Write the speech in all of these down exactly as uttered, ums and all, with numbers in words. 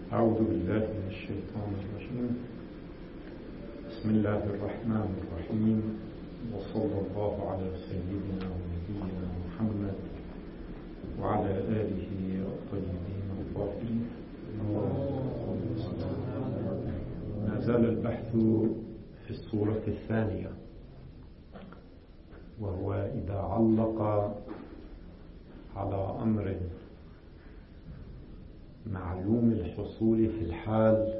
أعوذ بالله من الشيطان الرجيم. بسم الله الرحمن الرحيم، وصلى الله على سيدنا ونبينا محمد وعلى آله الطيبين الطاهرين. ما زال البحث في الصورة الثانية، وهو إذا علق على أمر معلوم الحصول في الحال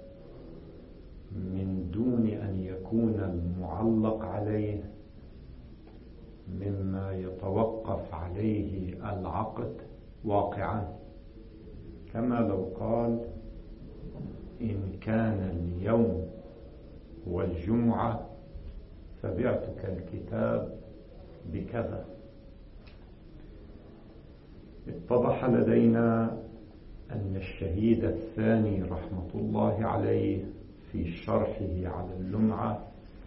من دون أن يكون المعلق عليه مما يتوقف عليه العقد واقعا، كما لو قال إن كان اليوم هو الجمعة فبعتك الكتاب بكذا. اتضح لدينا أن الشهيد الثاني رحمة الله عليه في شرحه على اللمعة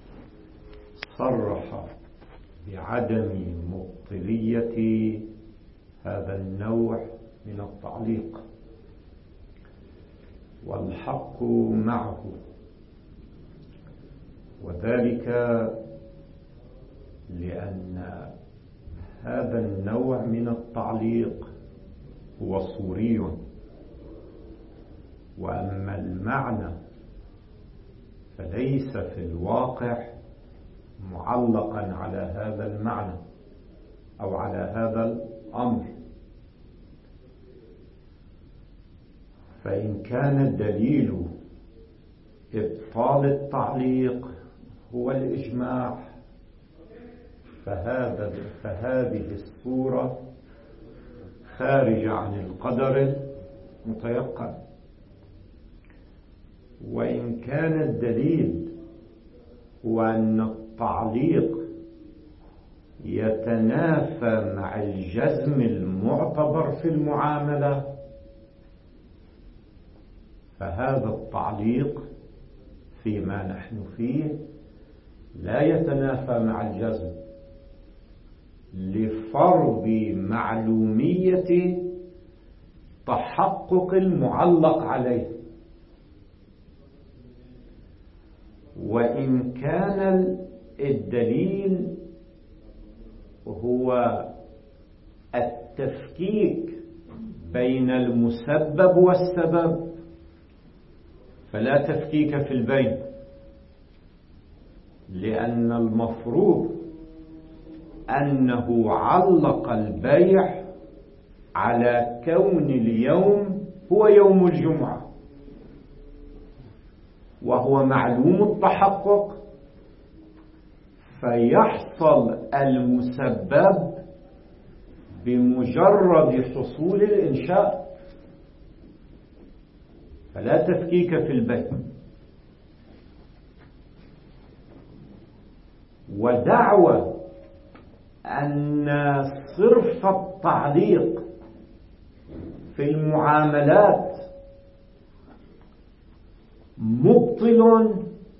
صرح بعدم مبطلية هذا النوع من التعليق، والحق معه، وذلك لأن هذا النوع من التعليق هو صوري، وأما المعنى فليس في الواقع معلقا على هذا المعنى أو على هذا الأمر. فإن كان الدليل إبطال التعليق هو الإجماع، فهذا فهذه الصورة خارجة عن القدر المتيقن. وإن كان الدليل هو أن التعليق يتنافى مع الجزم المعتبر في المعاملة، فهذا التعليق فيما نحن فيه لا يتنافى مع الجزم لفرض معلومية تحقق المعلق عليه. وإن كان الدليل هو التفكيك بين المسبب والسبب فلا تفكيك في البين، لأن المفروض أنه علق البيع على كون اليوم هو يوم الجمعة، وهو معلوم التحقق، فيحصل المسبب بمجرد حصول الإنشاء، فلا تفكيك في البيع. ودعوى أن صرف التعليق في المعاملات مبطل،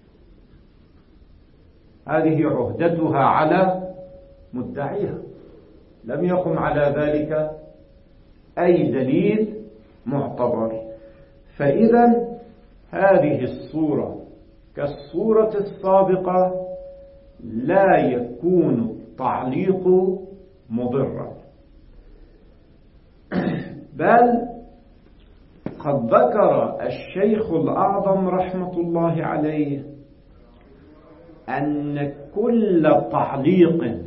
هذه عهدتها على مدعيها، لم يقم على ذلك أي دليل معتبر. فإذا هذه الصورة كالصورة السابقة لا يكون التعليق مضرا، بل قد ذكر الشيخ الأعظم رحمة الله عليه أن كل تعليق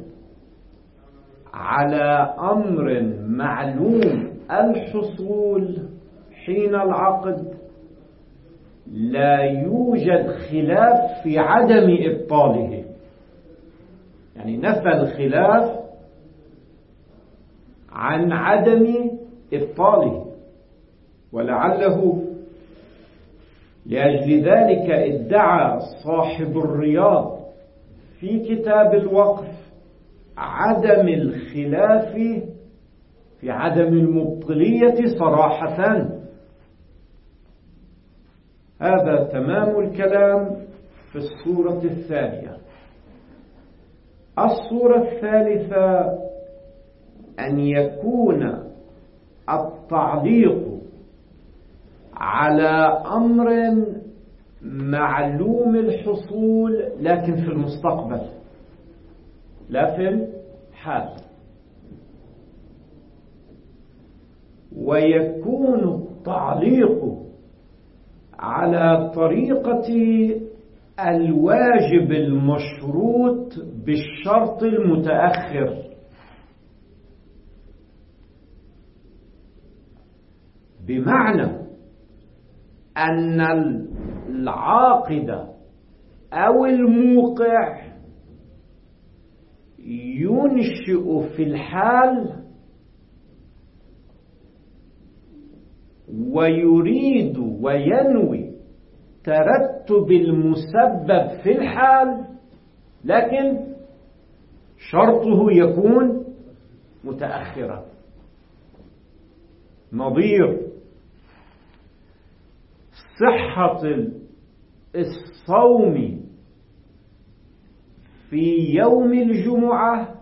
على أمر معلوم الحصول حين العقد لا يوجد خلاف في عدم إبطاله، يعني نفى الخلاف عن عدم إبطاله. ولعله لأجل ذلك ادعى صاحب الرياض في كتاب الوقف عدم الخلاف في عدم المبطلية صراحة. هذا تمام الكلام في الصورة الثانية. الصورة الثالثة أن يكون التعليق على أمر معلوم الحصول لكن في المستقبل لا في الحال. ويكون التعليق على طريقة الواجب المشروط بالشرط المتأخر، بمعنى أن العاقد أو الموقع ينشئ في الحال ويريد وينوي ترتب المسبب في الحال، لكن شرطه يكون متأخرا. نظير صحة الصوم في يوم الجمعة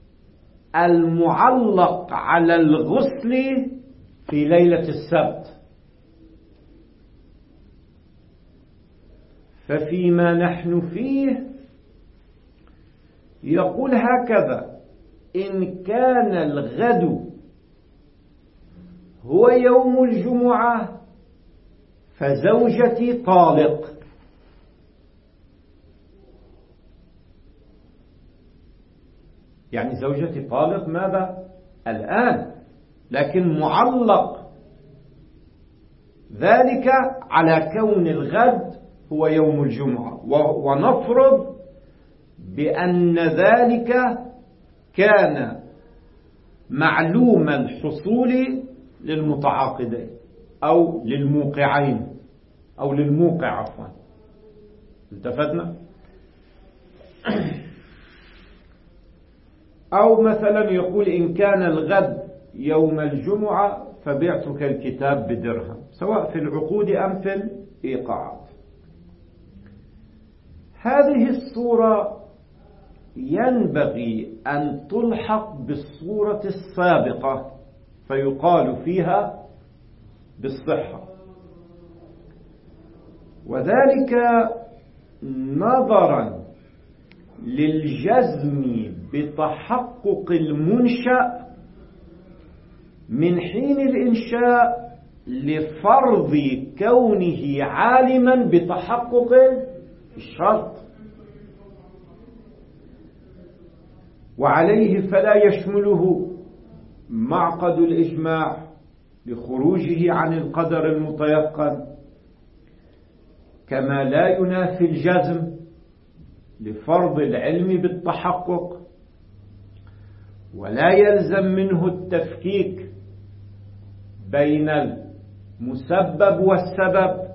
المعلق على الغسل في ليلة السبت. ففيما نحن فيه يقول هكذا: إن كان الغد هو يوم الجمعة فزوجتي طالق. يعني زوجتي طالق ماذا؟ الآن، لكن معلق ذلك على كون الغد هو يوم الجمعة، ونفرض بأن ذلك كان معلوم الحصول للمتعاقدين أو للموقعين أو للموقع عفوا. التفتنا؟ أو مثلا يقول إن كان الغد يوم الجمعة فبعتك الكتاب بدرهم، سواء في العقود أم في الإيقاعات. هذه الصورة ينبغي أن تلحق بالصورة السابقة فيقال فيها بالصحة، وذلك نظرا للجزم بتحقق المنشأ من حين الإنشاء لفرض كونه عالما بتحقق الشرط، وعليه فلا يشمله معقد الإجماع لخروجه عن القدر المتيقن، كما لا ينافي الجزم لفرض العلم بالتحقق، ولا يلزم منه التفكيك بين المسبب والسبب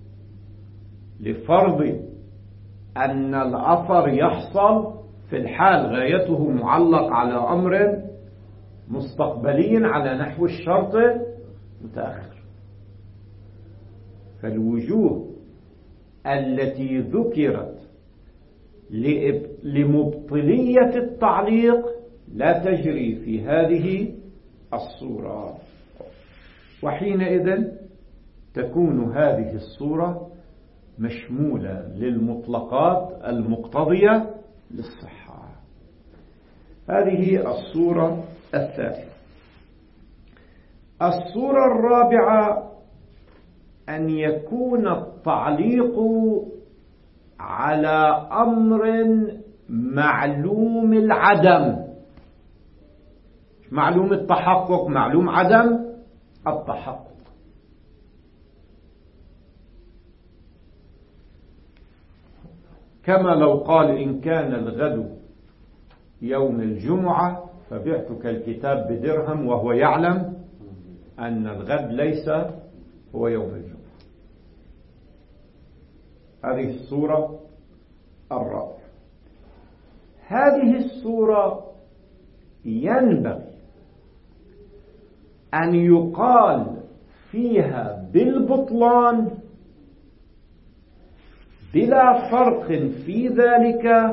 لفرض أن الأثر يحصل في الحال غايته معلق على أمر مستقبلي على نحو الشرط متأخر. فالوجوه التي ذكرت لمبطلية التعليق لا تجري في هذه الصورة، وحينئذ تكون هذه الصورة مشمولة للمطلقات المقتضية للصحة. هذه الصورة الثالثة. الصورة الرابعة أن يكون التعليق على أمر معلوم العدم، معلوم التحقق، معلوم عدم التحقق. كما لو قال إن كان الغد يوم الجمعة فبعتك الكتاب بدرهم، وهو يعلم أن الغد ليس هو يوم الجمعة. هذه الصورة الرابعة. هذه الصورة ينبغي أن يقال فيها بالبطلان بلا فرق في ذلك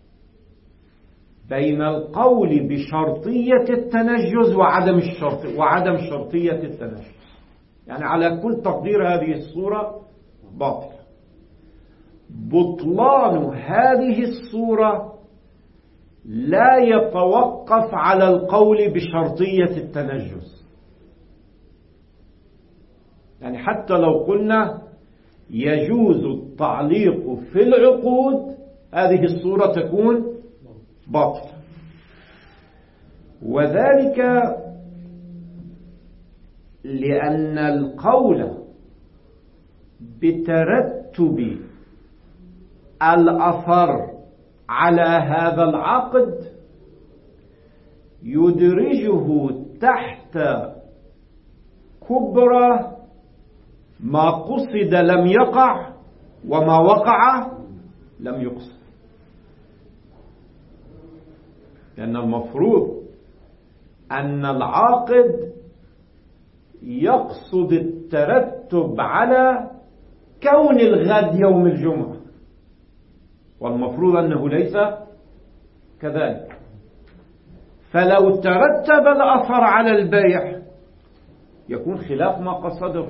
بين القول بشرطية التنجز وعدم الشرط وعدم شرطية التنجز. يعني على كل تقدير هذه الصورة باطلة. بطلان هذه الصورة لا يتوقف على القول بشرطية التنجس. يعني حتى لو قلنا يجوز التعليق في العقود، هذه الصورة تكون باطلة. وذلك لأن القول بترتب الأثر على هذا العقد يدرجه تحت كبرى ما قصد لم يقع وما وقع لم يقصد. لأن المفروض أن العاقد يقصد الترتب على كون الغد يوم الجمعة، والمفروض أنه ليس كذلك. فلو ترتب الأثر على البيع يكون خلاف ما قصده،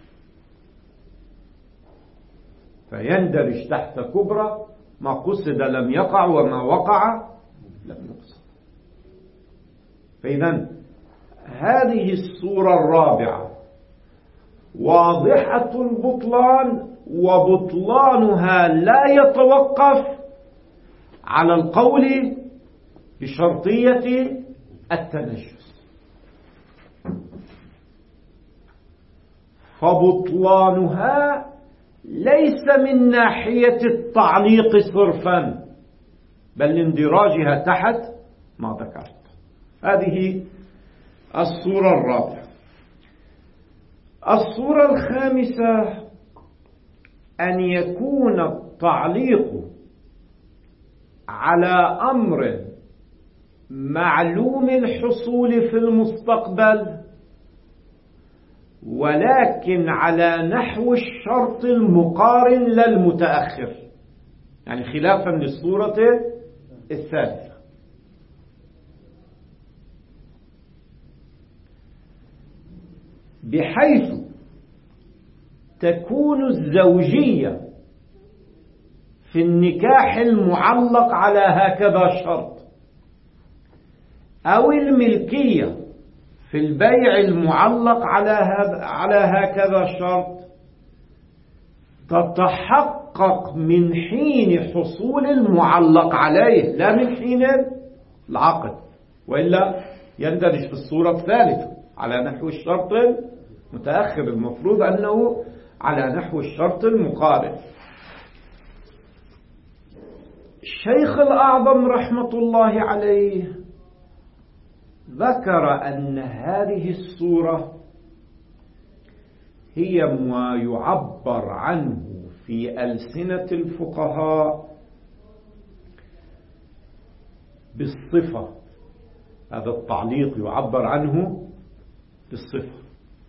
فيندرج تحت كبرى ما قصد لم يقع وما وقع لم يقصد. فإذا هذه الصورة الرابعة واضحة البطلان، وبطلانها لا يتوقف على القول بشرطية التنجس. فبطلانها ليس من ناحية التعليق صرفا، بل اندراجها تحت ما ذكرت. هذه الصورة الرابعة. الصورة الخامسة أن يكون التعليق على أمر معلوم الحصول في المستقبل، ولكن على نحو الشرط المقارن للمتأخر، يعني خلافا للصورة الثالثة. بحيث تكون الزوجية في النكاح المعلق على هكذا شرط، أو الملكية في البيع المعلق على هذا على هكذا شرط، تتحقق من حين حصول المعلق عليه لا من حين العقد، وإلا يندرج في الصورة الثالثة على نحو الشرط المتأخر. المفروض أنه على نحو الشرط المقارن. الشيخ الأعظم رحمة الله عليه ذكر أن هذه الصورة هي ما يعبر عنه في ألسنة الفقهاء بالصفة. هذا التعليق يعبر عنه بالصفة،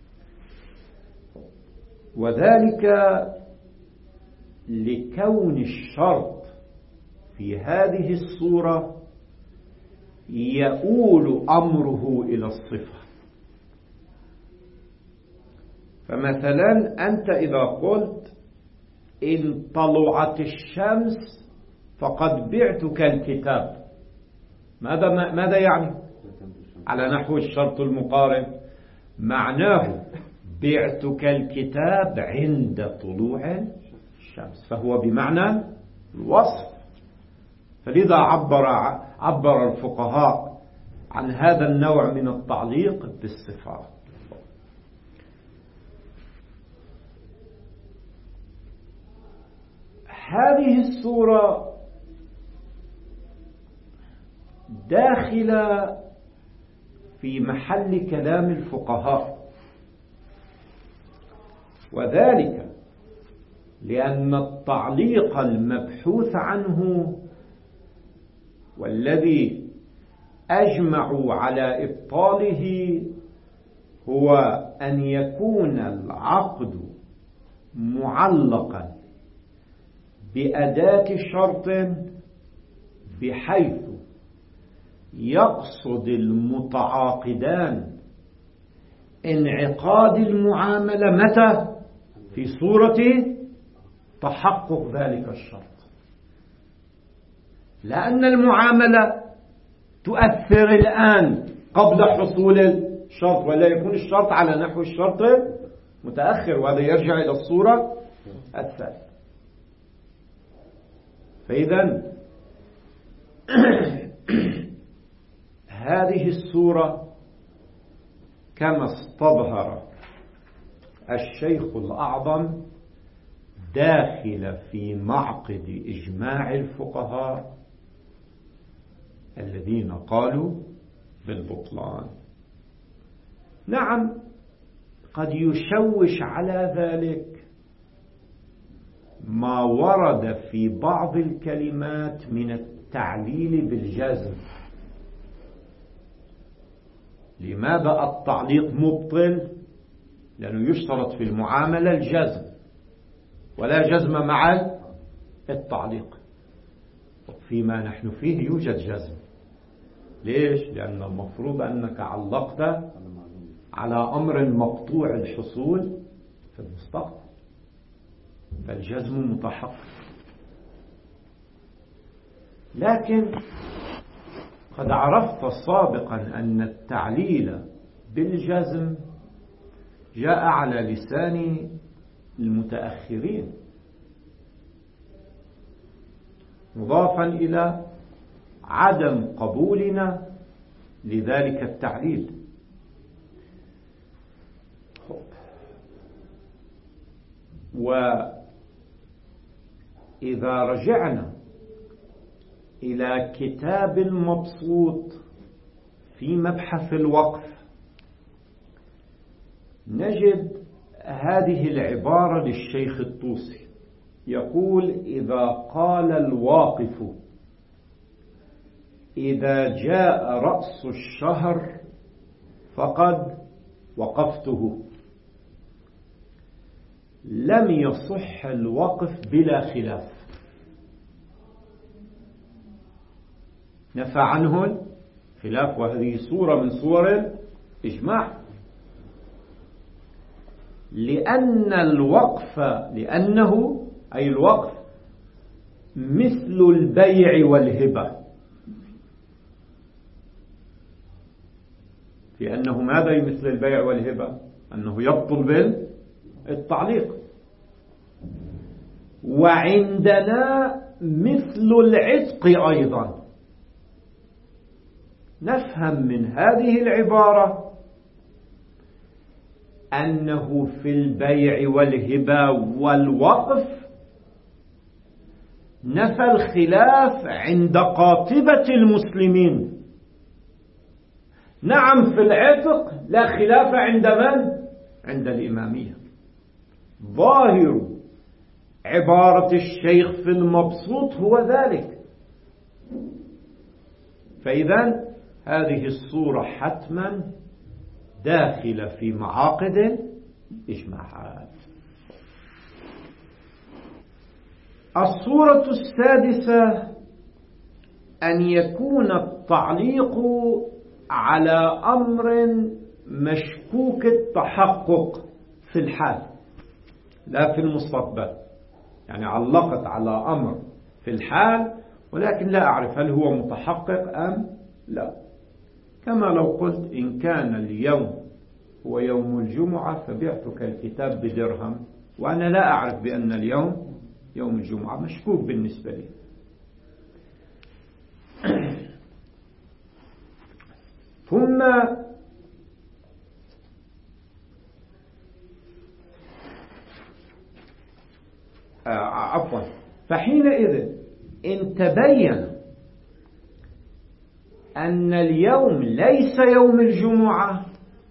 وذلك لكون الشرط في هذه الصورة يؤول أمره إلى الصفة. فمثلا أنت إذا قلت إن طلعت الشمس فقد بعتك الكتاب، ماذا ماذا يعني؟ على نحو الشرط المقارن معناه بعتك الكتاب عند طلوع الشمس، فهو بمعنى الوصف. فلذا عبر عبر الفقهاء عن هذا النوع من التعليق بالصفات. هذه الصورة داخلة في محل كلام الفقهاء، وذلك لأن التعليق المبحوث عنه والذي أجمعوا على إبطاله هو أن يكون العقد معلقا بأداة شرط بحيث يقصد المتعاقدان انعقاد المعاملة متى؟ في صورة تحقق ذلك الشرط، لأن المعاملة تؤثر الآن قبل حصول الشرط، ولا يكون الشرط على نحو الشرط متأخر، وهذا يرجع إلى الصورة الثالثة. فإذا هذه الصورة كما استظهر الشيخ الأعظم داخل في معقد إجماع الفقهاء الذين قالوا بالبطلان. نعم، قد يشوش على ذلك ما ورد في بعض الكلمات من التعليل بالجزم. لماذا التعليق مبطل؟ لأنه يشترط في المعاملة الجزم، ولا جزم مع التعليق. فيما نحن فيه يوجد جزم. ليش؟ لأن المفروض أنك علقت على أمر مقطوع الحصول في المستقبل، فالجزم متحقق. لكن قد عرفت سابقا أن التعليل بالجزم جاء على لسان المتأخرين مضافا إلى عدم قبولنا لذلك التعليل. وإذا رجعنا إلى كتاب المبسوط في مبحث الوقف نجد هذه العبارة للشيخ الطوسي، يقول: إذا قال الواقف إذا جاء رأس الشهر فقد وقفته، لم يصح الوقف بلا خلاف. نفى عنه الخلاف، وهذه صورة من صور الإجماع، لأن الوقف لأنه أي الوقف مثل البيع والهبة، في أنه ماذا مثل البيع والهبة؟ أنه يبطل بالتعليق. وعندنا مثل العتق أيضا. نفهم من هذه العبارة أنه في البيع والهبة والوقف نفى الخلاف عند قاطبة المسلمين. نعم، في العتق لا خلاف عند من؟ عند الإمامية. ظاهر عبارة الشيخ في المبسوط هو ذلك. فإذا هذه الصورة حتما داخلة في معاقد الإجماعات. الصورة السادسة أن يكون التعليق على أمر مشكوك التحقق في الحال لا في المستقبل. يعني علقت على أمر في الحال ولكن لا أعرف هل هو متحقق أم لا. كما لو قلت إن كان اليوم هو يوم الجمعة فبعتك الكتاب بدرهم، وأنا لا أعرف بأن اليوم يوم الجمعة، مشكوك بالنسبة لي. ثم آه عفوا فحينئذ إن تبين أن اليوم ليس يوم الجمعة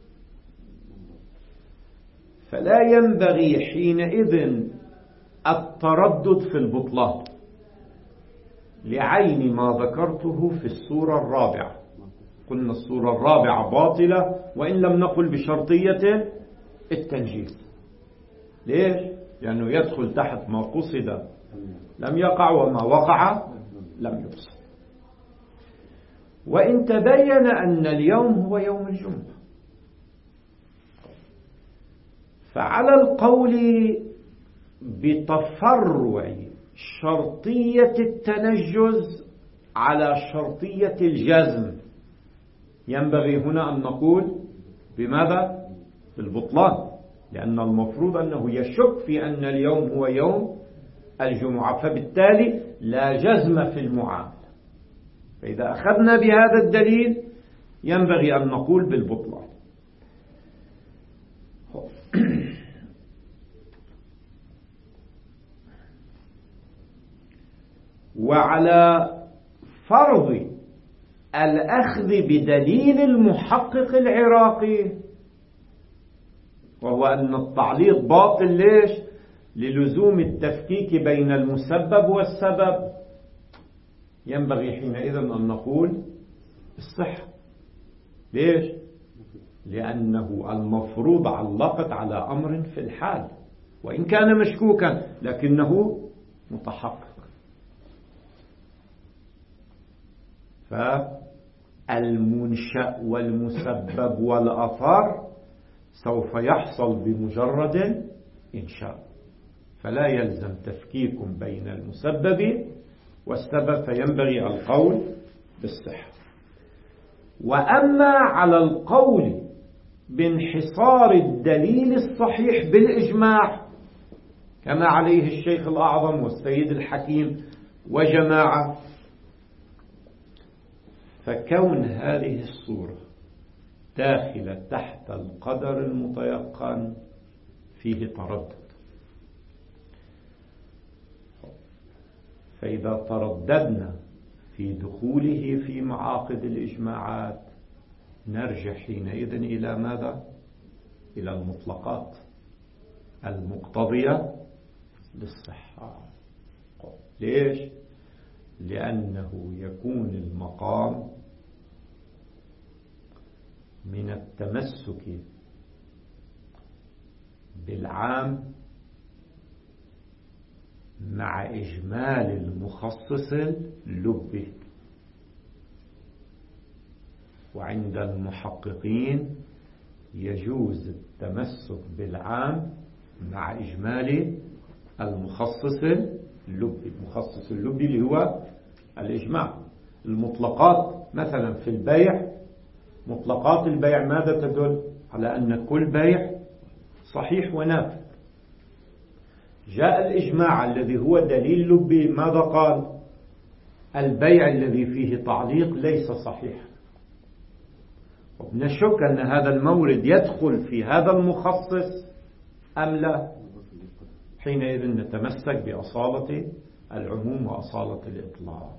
فلا ينبغي حينئذ التردد في البطلان لعين ما ذكرته في السورة الرابعة. قلنا السورة الرابعة باطلة وإن لم نقل بشرطية التنجيز. ليش؟ لأنه يدخل تحت ما قصد لم يقع وما وقع لم يقصد. وإن تبين أن اليوم هو يوم الجمعة فعلى القول بتفرع شرطية التنجز على شرطية الجزم ينبغي هنا أن نقول بماذا؟ بالبطلان، لأن المفروض أنه يشك في أن اليوم هو يوم الجمعة، فبالتالي لا جزم في المعاملة. فإذا أخذنا بهذا الدليل ينبغي أن نقول بالبطلان. وعلى فرض الأخذ بدليل المحقق العراقي، وهو أن التعليق باطل ليش؟ للزوم التفكيك بين المسبب والسبب، ينبغي حينئذ أن نقول الصحة. ليش؟ لأنه المفروض علقت على أمر في الحال وإن كان مشكوكا لكنه متحقق. فالمنشأ والمسبب والأثر سوف يحصل بمجرد إنشاء، فلا يلزم تفكيك بين المسبب والسبب، فينبغي القول بالصحة. وأما على القول بانحصار الدليل الصحيح بالإجماع كما عليه الشيخ الأعظم والسيد الحكيم وجماعة، فكون هذه الصورة داخلة تحت القدر المتيقن فيه تردد. فإذا ترددنا في دخوله في معاقد الإجماعات نرجع حينئذ إلى ماذا؟ إلى المطلقات المقتضية للصحة. ليش؟ لأنه يكون المقام من التمسك بالعام مع إجمال المخصص اللبي، وعند المحققين يجوز التمسك بالعام مع إجمال المخصص اللبي. المخصص اللبي اللي هو الإجماع. المطلقات مثلا في البيع، مطلقات البيع ماذا تدل؟ على أن كل بيع صحيح ونافذ. جاء الإجماع الذي هو دليل لبي ماذا قال؟ البيع الذي فيه تعليق ليس صحيح. ونشك أن هذا المورد يدخل في هذا المخصص أم لا؟ حينئذ نتمسك بأصالة العموم وأصالة الإطلاق.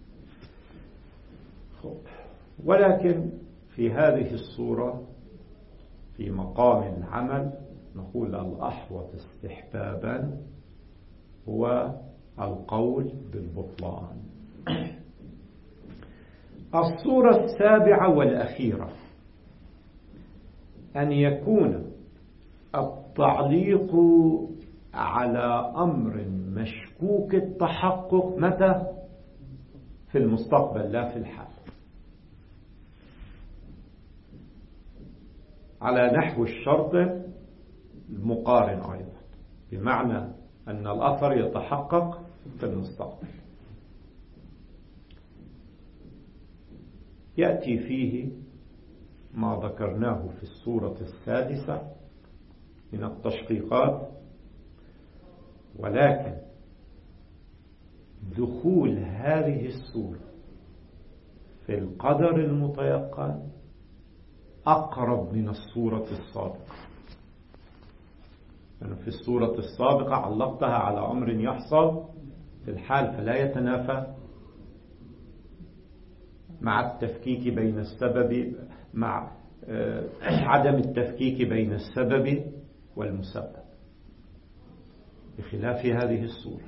ولكن في هذه الصورة في مقام العمل نقول الأحوط استحبابا هو القول بالبطلان. الصورة السابعة والأخيرة أن يكون التعليق على أمر مشكوك التحقق متى؟ في المستقبل لا في الحال، على نحو الشرط المقارن أيضا، بمعنى أن الأثر يتحقق في المستقبل. يأتي فيه ما ذكرناه في السورة السادسة من التشقيقات، ولكن دخول هذه السورة في القدر المتيقن أقرب من السورة السابقة. يعني في السورة السابقة علقتها على أمر يحصل في الحال فلا يتنافى مع التفكيك بين السبب مع عدم التفكيك بين السبب والمسبب، بخلاف هذه السورة.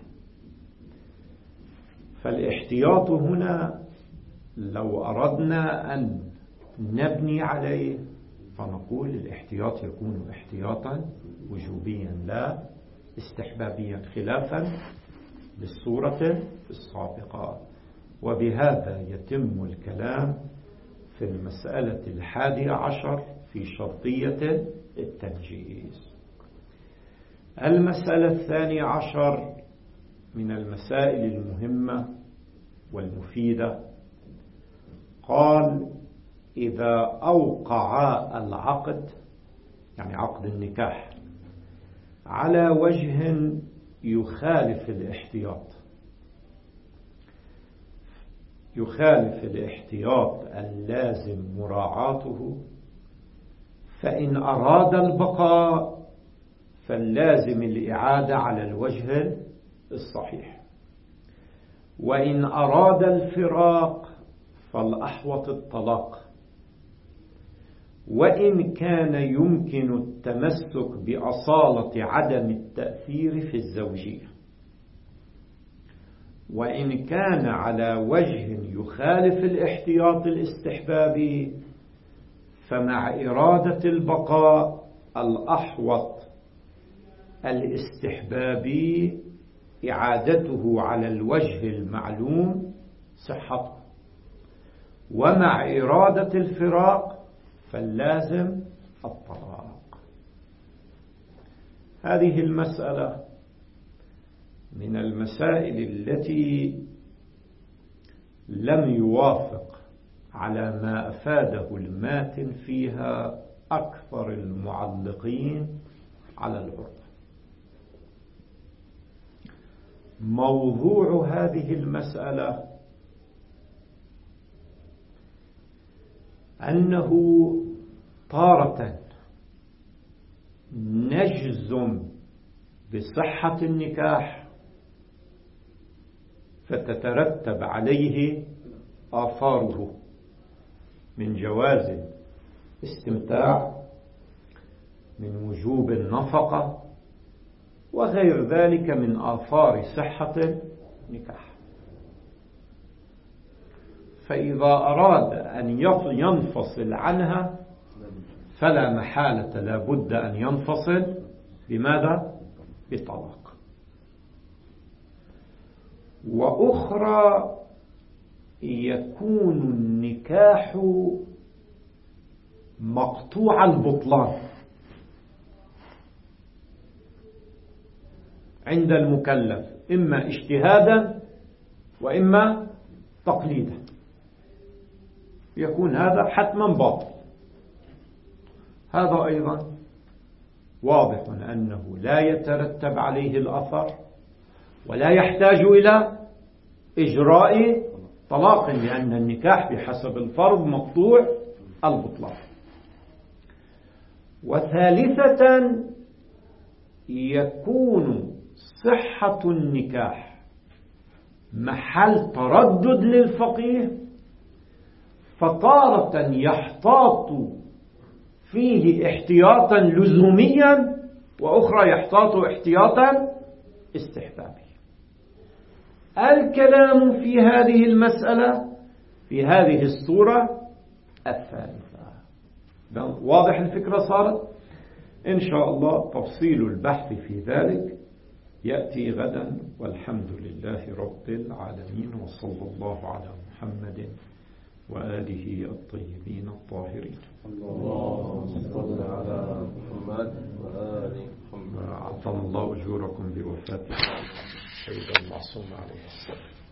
فالاحتياط هنا لو أردنا أن نبني عليه فنقول الاحتياط يكون احتياطا وجوبيا لا استحبابيا، خلافا للسورة السابقة. وبهذا يتم الكلام في المسألة الحادية عشر في شرطية التنجيز. المسألة الثانية عشر من المسائل المهمة والمفيدة، قال: إذا أوقع العقد، يعني عقد النكاح، على وجه يخالف الاحتياط يخالف الاحتياط اللازم مراعاته، فإن أراد البقاء فاللازم الإعادة على الوجه الصحيح، وإن أراد الفراق فالأحوط الطلاق، وإن كان يمكن التمسك بأصالة عدم التأثير في الزوجية، وإن كان على وجه يخالف الاحتياط الاستحبابي فمع إرادة البقاء الأحوط الاستحبابي إعادته على الوجه المعلوم صحته، ومع إرادة الفراق فاللازم الطلاق. هذه المسألة من المسائل التي لم يوافق على ما أفاده الماتن فيها أكثر المعلقين على العرف. موضوع هذه المسألة أنه تارة نجزم بصحة النكاح فتترتب عليه آثاره من جواز الاستمتاع، من وجوب النفقة، وغير ذلك من آثار صحة النكاح. فإذا أراد أن ينفصل عنها فلا محالة لا بد أن ينفصل بماذا؟ بطلاق. وأخرى يكون النكاح مقطوع البطلان عند المكلف، إما اجتهادا وإما تقليدا، يكون هذا حتما باطل. هذا أيضا واضح أنه لا يترتب عليه الأثر ولا يحتاج إلى إجراء طلاق، لأن النكاح بحسب الفرض مقطوع البطلان. وثالثة يكون صحة النكاح محل تردد للفقيه، فطارة يحتاط فيه احتياطا لزوميا، وأخرى يحتاط احتياطا استحبابيا. الكلام في هذه المسألة في هذه الصورة الثالثة. واضح الفكرة صارت؟ إن شاء الله تفصيل البحث في ذلك يأتي غدا، والحمد لله رب العالمين، وصلى الله على محمد وآله الطيبين الطاهرين. اللهم صل على محمد وآل محمد. عطى الله أجوركم بوفاة سيد المعصوم عليه السلام.